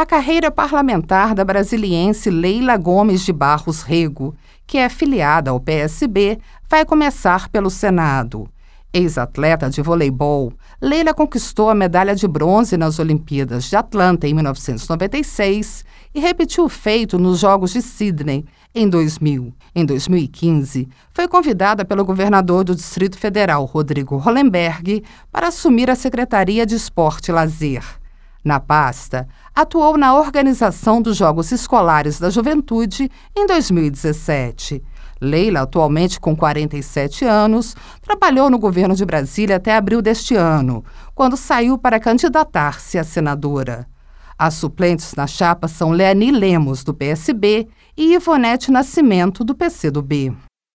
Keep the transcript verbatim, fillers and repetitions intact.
A carreira parlamentar da brasiliense Leila Gomes de Barros Rego, que é filiada ao P S B, vai começar pelo Senado. Ex-atleta de voleibol, Leila conquistou a medalha de bronze nas Olimpíadas de Atlanta em mil novecentos e noventa e seis e repetiu o feito nos Jogos de Sydney em dois mil. Em dois mil e quinze, foi convidada pelo governador do Distrito Federal, Rodrigo Hollenberg, para assumir a Secretaria de Esporte e Lazer. Na pasta, atuou na organização dos Jogos Escolares da Juventude em dois mil e dezessete. Leila, atualmente com quarenta e sete anos, trabalhou no governo de Brasília até abril deste ano, quando saiu para candidatar-se a senadora. As suplentes na chapa são Leani Lemos, do P S B, e Ivonete Nascimento, do P C do B.